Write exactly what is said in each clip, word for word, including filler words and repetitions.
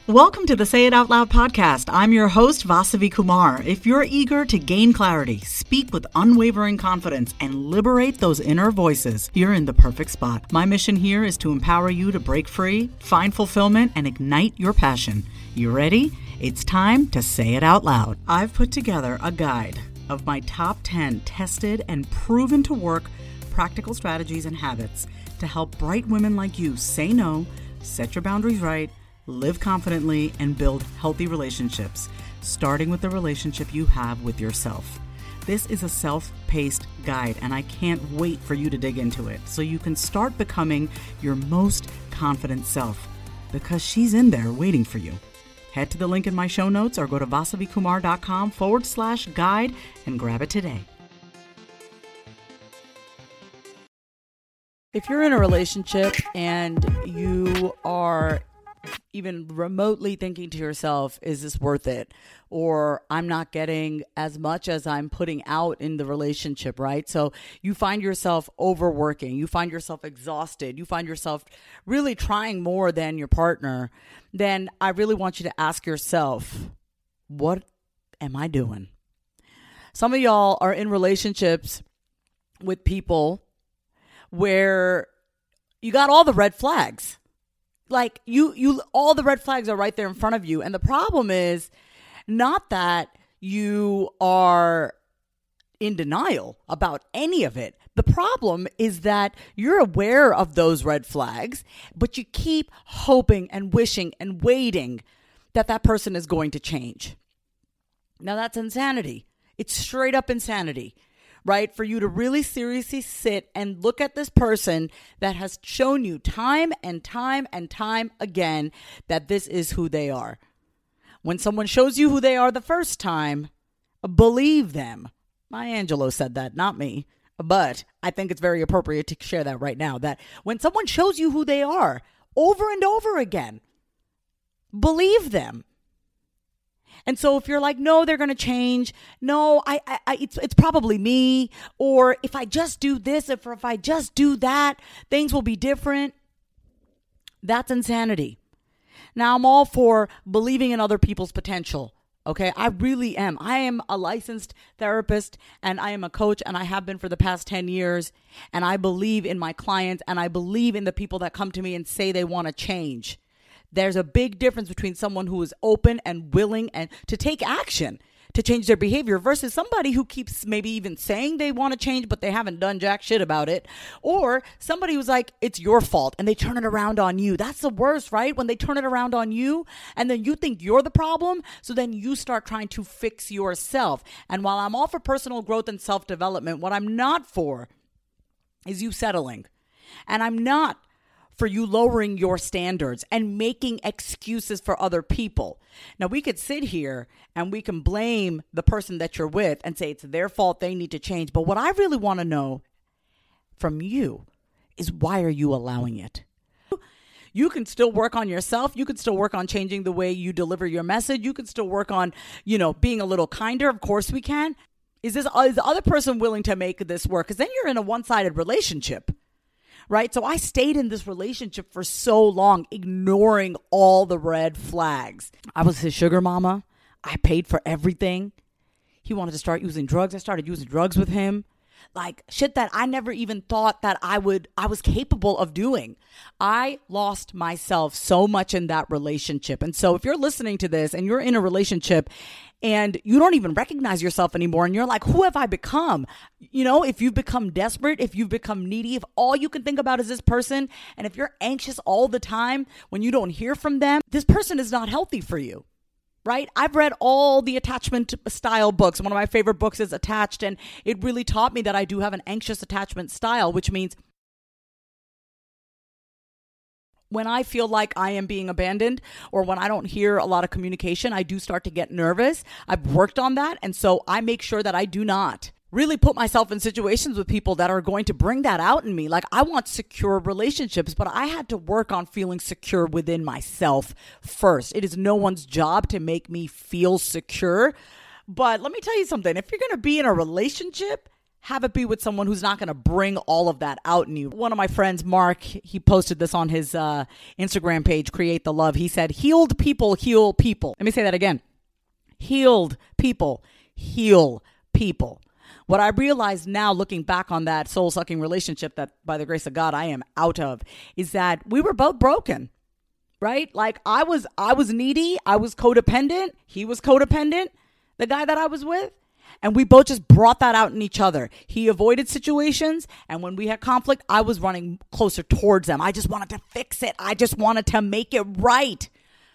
Welcome to the Say It Out Loud podcast. I'm your host, Vasavi Kumar. If you're eager to gain clarity, speak with unwavering confidence, and liberate those inner voices, you're in the perfect spot. My mission here is to empower you to break free, find fulfillment, and ignite your passion. You ready? It's time to say it out loud. I've put together a guide of my top ten tested and proven to work practical strategies and habits to help bright women like you say no, set your boundaries right, live confidently, and build healthy relationships, starting with the relationship you have with yourself. This is a self-paced guide, and I can't wait for you to dig into it so you can start becoming your most confident self, because she's in there waiting for you. Head to the link in my show notes or go to vasavikumar.com forward slash guide and grab it today. If you're in a relationship and you are even remotely thinking to yourself, is this worth it? Or I'm not getting as much as I'm putting out in the relationship, right? So you find yourself overworking, you find yourself exhausted, you find yourself really trying more than your partner, then I really want you to ask yourself, what am I doing? Some of y'all are in relationships with people where you got all the red flags. Like you, you, all the red flags are right there in front of you. And the problem is not that you are in denial about any of it. The problem is that you're aware of those red flags, but you keep hoping and wishing and waiting that that person is going to change. Now that's insanity. It's straight up insanity. Right? For you to really seriously sit and look at this person that has shown you time and time and time again that this is who they are. When someone shows you who they are the first time, believe them. Maya Angelou said that, not me. But I think it's very appropriate to share that right now, that when someone shows you who they are over and over again, believe them. And so if you're like, no, they're going to change. No, I, I, I, it's, it's probably me. Or if I just do this, if, if I just do that, things will be different. That's insanity. Now, I'm all for believing in other people's potential. Okay, I really am. I am a licensed therapist and I am a coach, and I have been for the past ten years. And I believe in my clients, and I believe in the people that come to me and say they want to change. There's a big difference between someone who is open and willing and to take action to change their behavior versus somebody who keeps maybe even saying they want to change, but they haven't done jack shit about it. Or somebody who's like, it's your fault, and they turn it around on you. That's the worst, right? When they turn it around on you and then you think you're the problem. So then you start trying to fix yourself. And while I'm all for personal growth and self-development, what I'm not for is you settling. And I'm not for you lowering your standards and making excuses for other people. Now, we could sit here and we can blame the person that you're with and say it's their fault, they need to change. But what I really want to know from you is, why are you allowing it? You can still work on yourself. You can still work on changing the way you deliver your message. You can still work on, you know, being a little kinder. Of course we can. Is this, is the other person willing to make this work? Because then you're in a one-sided relationship. Right? So I stayed in this relationship for so long, ignoring all the red flags. I was his sugar mama. I paid for everything. He wanted to start using drugs. I started using drugs with him. Like shit that I never even thought that I would, I was capable of doing. I lost myself so much in that relationship. And so if you're listening to this and you're in a relationship and you don't even recognize yourself anymore, and you're like, who have I become? You know, if you've become desperate, if you've become needy, if all you can think about is this person, and if you're anxious all the time when you don't hear from them, this person is not healthy for you. Right? I've read all the attachment style books. One of my favorite books is Attached, and it really taught me that I do have an anxious attachment style, which means when I feel like I am being abandoned or when I don't hear a lot of communication, I do start to get nervous. I've worked on that. And so I make sure that I do not really put myself in situations with people that are going to bring that out in me. Like, I want secure relationships, but I had to work on feeling secure within myself first. It is no one's job to make me feel secure. But let me tell you something. If you're going to be in a relationship, have it be with someone who's not going to bring all of that out in you. One of my friends, Mark, he posted this on his uh, Instagram page, Create the Love. He said, healed people heal people. Let me say that again. Healed people heal people. What I realize now, looking back on that soul-sucking relationship that, by the grace of God, I am out of, is that we were both broken, right? Like I was, I was needy. I was codependent. He was codependent, the guy that I was with. And we both just brought that out in each other. He avoided situations. And when we had conflict, I was running closer towards them. I just wanted to fix it. I just wanted to make it right.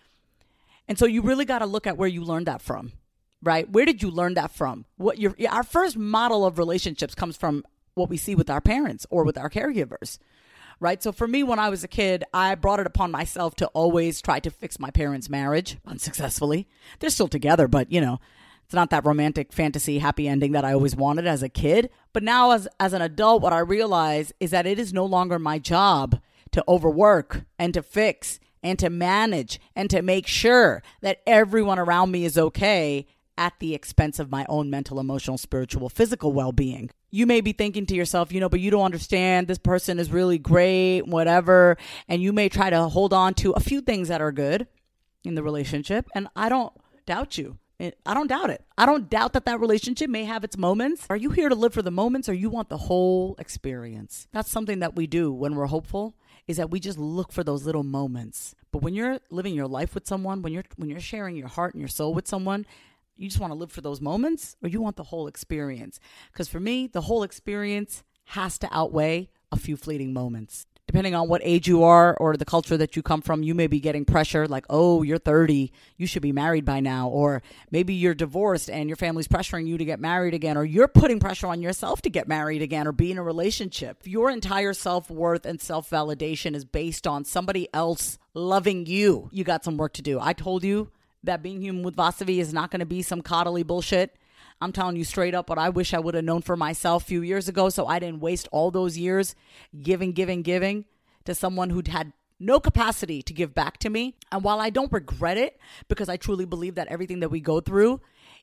And so you really got to look at where you learned that from, right? Where did you learn that from? What your Our first model of relationships comes from what we see with our parents or with our caregivers, right? So for me, when I was a kid, I brought it upon myself to always try to fix my parents' marriage unsuccessfully. They're still together, but you know, it's not that romantic fantasy happy ending that I always wanted as a kid. But now as, as an adult, what I realize is that it is no longer my job to overwork and to fix and to manage and to make sure that everyone around me is okay at the expense of my own mental, emotional, spiritual, physical well-being. You may be thinking to yourself, you know, but you don't understand. This person is really great, whatever. And you may try to hold on to a few things that are good in the relationship. And I don't doubt you. I don't doubt it. I don't doubt that that relationship may have its moments. Are you here to live for the moments or you want the whole experience? That's something that we do when we're hopeful, is that we just look for those little moments. But when you're living your life with someone, when you're when you're sharing your heart and your soul with someone, you just want to live for those moments or you want the whole experience? Because for me, the whole experience has to outweigh a few fleeting moments. Depending on what age you are or the culture that you come from, you may be getting pressure like, oh, you're thirty, you should be married by now. Or maybe you're divorced and your family's pressuring you to get married again. Or you're putting pressure on yourself to get married again or be in a relationship. Your entire self-worth and self-validation is based on somebody else loving you. You got some work to do. I told you that being human with Vasavi is not going to be some coddly bullshit. I'm telling you straight up what I wish I would have known for myself a few years ago so I didn't waste all those years giving, giving, giving to someone who'd had no capacity to give back to me. And while I don't regret it, because I truly believe that everything that we go through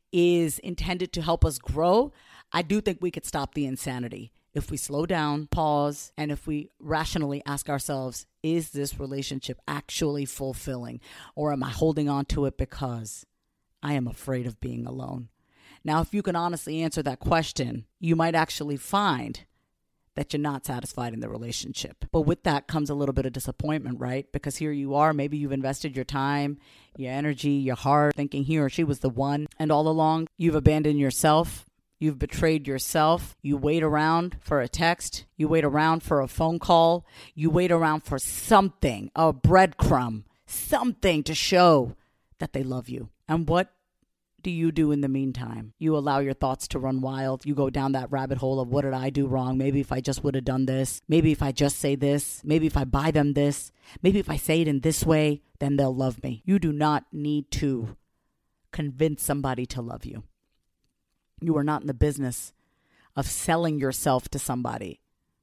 is intended to help us grow, I do think we could stop the insanity if we slow down, pause, and if we rationally ask ourselves, is this relationship actually fulfilling? Or am I holding on to it because I am afraid of being alone? Now, if you can honestly answer that question, you might actually find that you're not satisfied in the relationship. But with that comes a little bit of disappointment, right? Because here you are, maybe you've invested your time, your energy, your heart, thinking he or she was the one. And all along, you've abandoned yourself. You've betrayed yourself. You wait around for a text. You wait around for a phone call. You wait around for something, a breadcrumb, something to show that they love you. And what do you do in the meantime? You allow your thoughts to run wild. You go down that rabbit hole of what did I do wrong? Maybe if I just would have done this. Maybe if I just say this. Maybe if I buy them this. Maybe if I say it in this way, then they'll love me. You do not need to convince somebody to love you. You are not in the business of selling yourself to somebody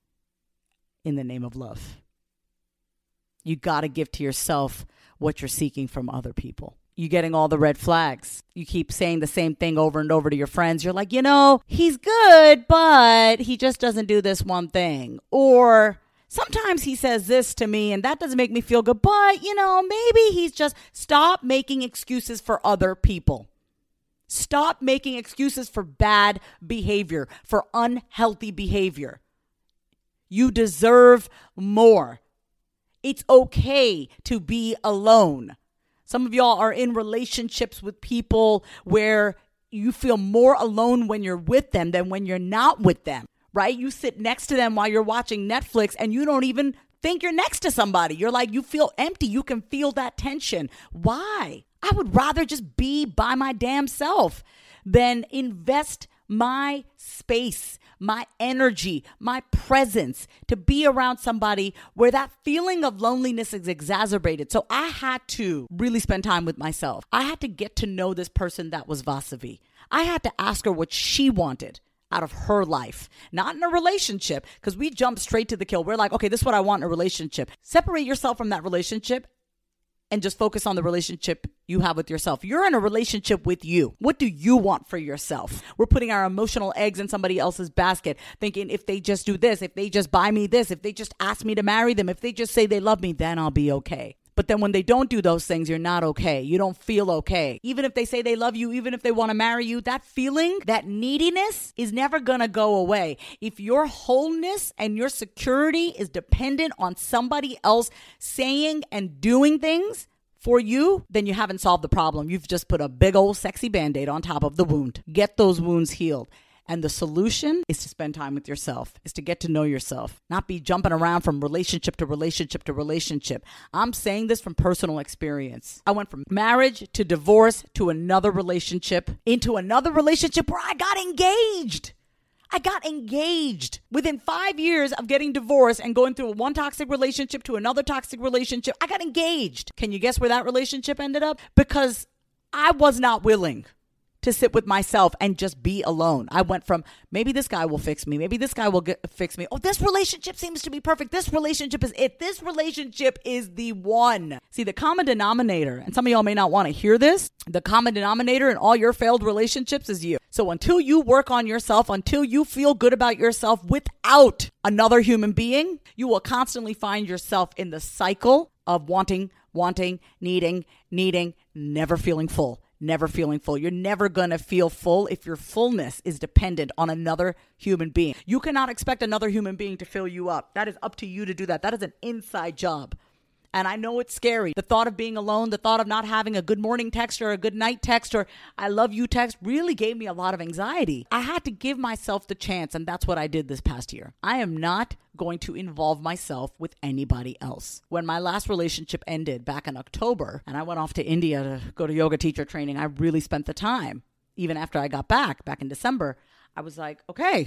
in the name of love. You got to give to yourself what you're seeking from other people. You're getting all the red flags. You keep saying the same thing over and over to your friends. You're like, you know, he's good, but he just doesn't do this one thing. Or sometimes he says this to me and that doesn't make me feel good, but, you know, maybe he's just... Stop making excuses for other people. Stop making excuses for bad behavior, for unhealthy behavior. You deserve more. It's okay to be alone. Some of y'all are in relationships with people where you feel more alone when you're with them than when you're not with them, right? You sit next to them while you're watching Netflix and you don't even think you're next to somebody. You're like, you feel empty. You can feel that tension. Why? I would rather just be by my damn self than invest my space, my energy, my presence to be around somebody where that feeling of loneliness is exacerbated. So I had to really spend time with myself. I had to get to know this person that was Vasavi. I had to ask her what she wanted out of her life, not in a relationship, because we jump straight to the kill. We're like, okay, this is what I want in a relationship. Separate yourself from that relationship and just focus on the relationship you have with yourself. You're in a relationship with you. What do you want for yourself? We're putting our emotional eggs in somebody else's basket, thinking if they just do this, if they just buy me this, if they just ask me to marry them, if they just say they love me, then I'll be okay. But then when they don't do those things, you're not okay. You don't feel okay. Even if they say they love you, even if they want to marry you, that feeling, that neediness is never going to go away. If your wholeness and your security is dependent on somebody else saying and doing things for you, then you haven't solved the problem. You've just put a big old sexy Band-Aid on top of the wound. Get those wounds healed. And the solution is to spend time with yourself, is to get to know yourself, not be jumping around from relationship to relationship to relationship. I'm saying this from personal experience. I went from marriage to divorce to another relationship, into another relationship where I got engaged. I got engaged. Within five years of getting divorced and going through one toxic relationship to another toxic relationship, I got engaged. Can you guess where that relationship ended up? Because I was not willing to sit with myself and just be alone. I went from maybe this guy will fix me. Maybe this guy will get, fix me. Oh, this relationship seems to be perfect. This relationship is it. This relationship is the one. See, the common denominator, and some of y'all may not want to hear this, the common denominator in all your failed relationships is you. So until you work on yourself, until you feel good about yourself without another human being, you will constantly find yourself in the cycle of wanting, wanting, needing, needing, never feeling full. Never feeling full. You're never going to feel full if your fullness is dependent on another human being. You cannot expect another human being to fill you up. That is up to you to do that. That is an inside job. And I know it's scary. The thought of being alone, the thought of not having a good morning text or a good night text or I love you text really gave me a lot of anxiety. I had to give myself the chance, and that's what I did this past year. I am not going to involve myself with anybody else. When my last relationship ended back in October and I went off to India to go to yoga teacher training, I really spent the time. Even after I got back, back in December, I was like, okay,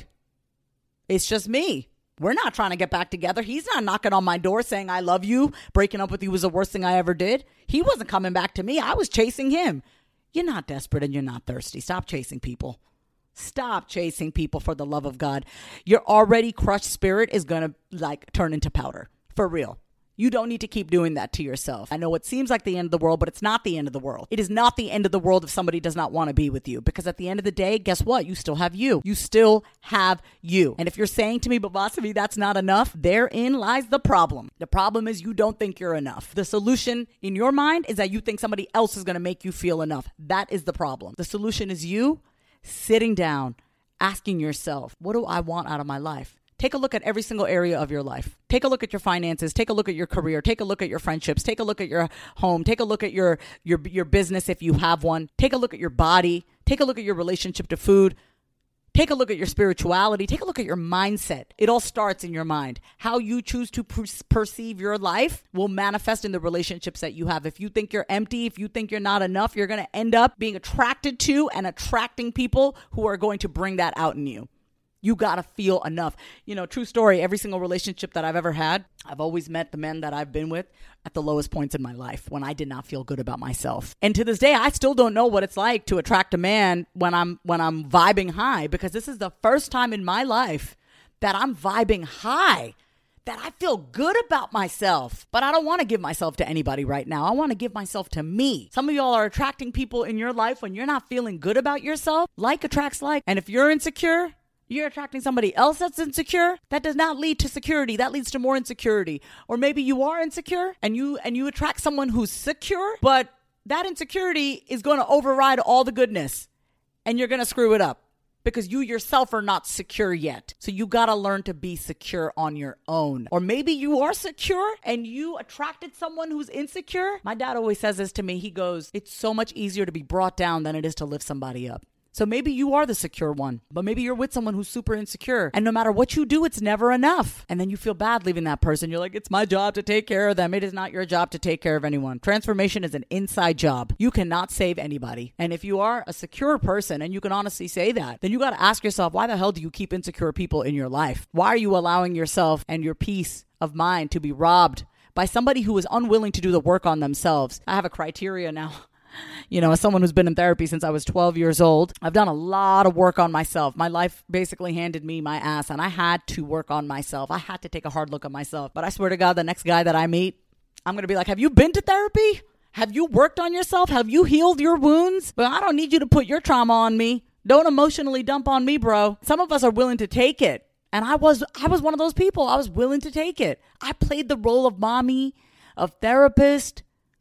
it's just me. We're not trying to get back together. He's not knocking on my door saying, I love you. Breaking up with you was the worst thing I ever did. He wasn't coming back to me. I was chasing him. You're not desperate and you're not thirsty. Stop chasing people. Stop chasing people for the love of God. Your already crushed spirit is going to like turn into powder. For real. You don't need to keep doing that to yourself. I know it seems like the end of the world, but it's not the end of the world. It is not the end of the world if somebody does not want to be with you. Because at the end of the day, guess what? You still have you. You still have you. And if you're saying to me, but Vasavi, that's not enough, therein lies the problem. The problem is you don't think you're enough. The solution in your mind is that you think somebody else is going to make you feel enough. That is the problem. The solution is you sitting down, asking yourself, what do I want out of my life? Take a look at every single area of your life. Take a look at your finances. Take a look at your career. Take a look at your friendships. Take a look at your home. Take a look at your, your, your business if you have one. Take a look at your body. Take a look at your relationship to food. Take a look at your spirituality. Take a look at your mindset. It all starts in your mind. How you choose to per- perceive your life will manifest in the relationships that you have. If you think you're empty, if you think you're not enough, you're going to end up being attracted to and attracting people who are going to bring that out in you. You got to feel enough. You know, true story, every single relationship that I've ever had, I've always met the men that I've been with at the lowest points in my life when I did not feel good about myself. And to this day, I still don't know what it's like to attract a man when I'm when I'm vibing high, because this is the first time in my life that I'm vibing high, that I feel good about myself. But I don't want to give myself to anybody right now. I want to give myself to me. Some of y'all are attracting people in your life when you're not feeling good about yourself. Like attracts like. And if you're insecure, you're attracting somebody else that's insecure. That does not lead to security. That leads to more insecurity. Or maybe you are insecure and you and you attract someone who's secure, but that insecurity is going to override all the goodness and you're going to screw it up because you yourself are not secure yet. So you got to learn to be secure on your own. Or maybe you are secure and you attracted someone who's insecure. My dad always says this to me. He goes, it's so much easier to be brought down than it is to lift somebody up. So maybe you are the secure one, but maybe you're with someone who's super insecure. And no matter what you do, it's never enough. And then you feel bad leaving that person. You're like, it's my job to take care of them. It is not your job to take care of anyone. Transformation is an inside job. You cannot save anybody. And if you are a secure person, and you can honestly say that, then you got to ask yourself, why the hell do you keep insecure people in your life? Why are you allowing yourself and your peace of mind to be robbed by somebody who is unwilling to do the work on themselves? I have a criteria now. You know, as someone who's been in therapy since I was twelve years old, I've done a lot of work on myself. My life basically handed me my ass, and I had to work on myself. I had to take a hard look at myself. But I swear to God, the next guy that I meet, I'm going to be like, have you been to therapy? Have you worked on yourself? Have you healed your wounds? Well, I don't need you to put your trauma on me. Don't emotionally dump on me, bro. Some of us are willing to take it. And I was I was one of those people. I was willing to take it. I played the role of mommy, of therapist,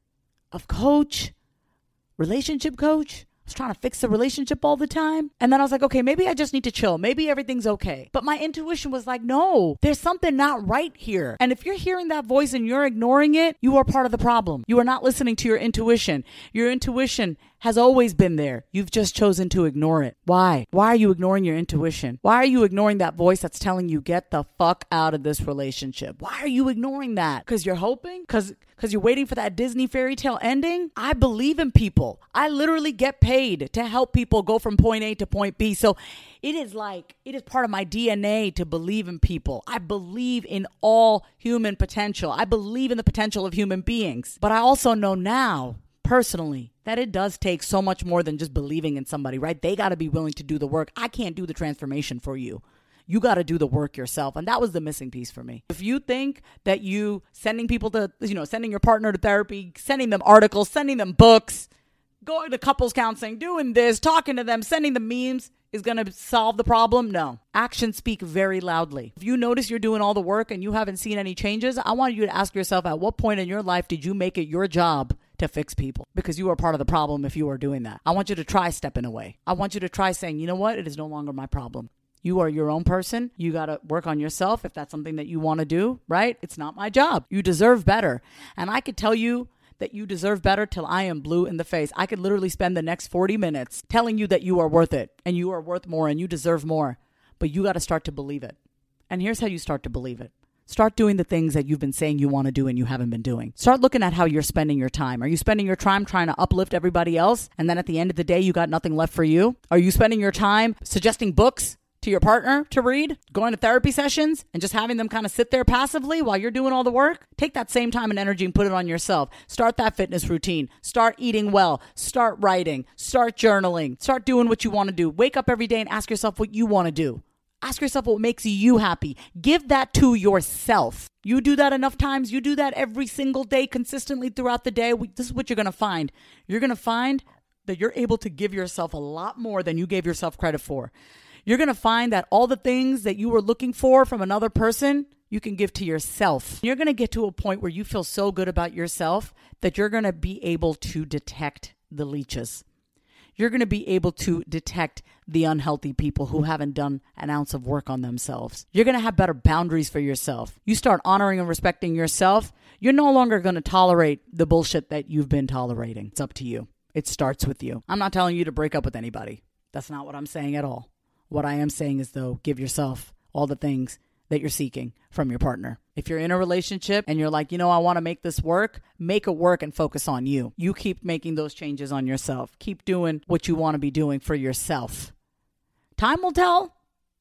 of coach, relationship coach. I was trying to fix the relationship all the time. And then I was like, okay, maybe I just need to chill. Maybe everything's okay. But my intuition was like, no, there's something not right here. And if you're hearing that voice and you're ignoring it, you are part of the problem. You are not listening to your intuition. Your intuition has always been there. You've just chosen to ignore it. Why? Why are you ignoring your intuition? Why are you ignoring that voice that's telling you, get the fuck out of this relationship? Why are you ignoring that? Because you're hoping? Because because you're waiting for that Disney fairy tale ending? I believe in people. I literally get paid to help people go from point A to point B. So it is like, it is part of my D N A to believe in people. I believe in all human potential. I believe in the potential of human beings. But I also know now, personally, that it does take so much more than just believing in somebody, right? They got to be willing to do the work. I can't do the transformation for you. You got to do the work yourself. And that was the missing piece for me. If you think that you sending people to, you know, sending your partner to therapy, sending them articles, sending them books, going to couples counseling, doing this, talking to them, sending them memes is going to solve the problem, no. Actions speak very loudly. If you notice you're doing all the work and you haven't seen any changes, I want you to ask yourself, at what point in your life did you make it your job to fix people? Because you are part of the problem if you are doing that. I want you to try stepping away. I want you to try saying, you know what? It is no longer my problem. You are your own person. You got to work on yourself if that's something that you want to do, right? It's not my job. You deserve better. And I could tell you that you deserve better till I am blue in the face. I could literally spend the next forty minutes telling you that you are worth it and you are worth more and you deserve more. But you got to start to believe it. And here's how you start to believe it. Start doing the things that you've been saying you want to do and you haven't been doing. Start looking at how you're spending your time. Are you spending your time trying to uplift everybody else? And then at the end of the day, you got nothing left for you? Are you spending your time suggesting books to your partner to read, going to therapy sessions, and just having them kind of sit there passively while you're doing all the work? Take that same time and energy and put it on yourself. Start that fitness routine. Start eating well. Start writing. Start journaling. Start doing what you want to do. Wake up every day and ask yourself what you want to do. Ask yourself what makes you happy. Give that to yourself. You do that enough times. You do that every single day consistently throughout the day. This is what you're going to find. You're going to find that you're able to give yourself a lot more than you gave yourself credit for. You're going to find that all the things that you were looking for from another person, you can give to yourself. You're going to get to a point where you feel so good about yourself that you're going to be able to detect the leeches. You're going to be able to detect the unhealthy people who haven't done an ounce of work on themselves. You're going to have better boundaries for yourself. You start honoring and respecting yourself. You're no longer going to tolerate the bullshit that you've been tolerating. It's up to you. It starts with you. I'm not telling you to break up with anybody. That's not what I'm saying at all. What I am saying is, though, give yourself all the things that you're seeking from your partner. If you're in a relationship and you're like, you know, I want to make this work, make it work and focus on you. You keep making those changes on yourself. Keep doing what you want to be doing for yourself. Time will tell.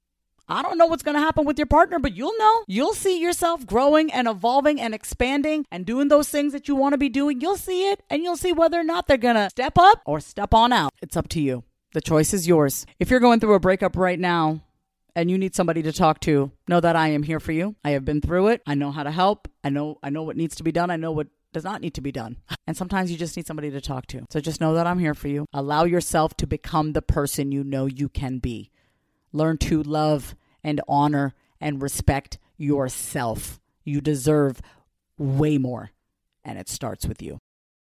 I don't know what's going to happen with your partner, but you'll know. You'll see yourself growing and evolving and expanding and doing those things that you want to be doing. You'll see it, and you'll see whether or not they're going to step up or step on out. It's up to you. The choice is yours. If you're going through a breakup right now and you need somebody to talk to, know that I am here for you. I have been through it. I know how to help. I know I know what needs to be done. I know what does not need to be done. And sometimes you just need somebody to talk to. So just know that I'm here for you. Allow yourself to become the person you know you can be. Learn to love and honor and respect yourself. You deserve way more. And it starts with you.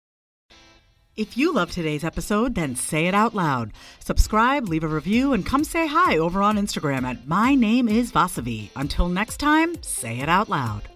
If you love today's episode, then say it out loud. Subscribe, leave a review, and come say hi over on Instagram at My Name is Vasavi. Until next time, say it out loud.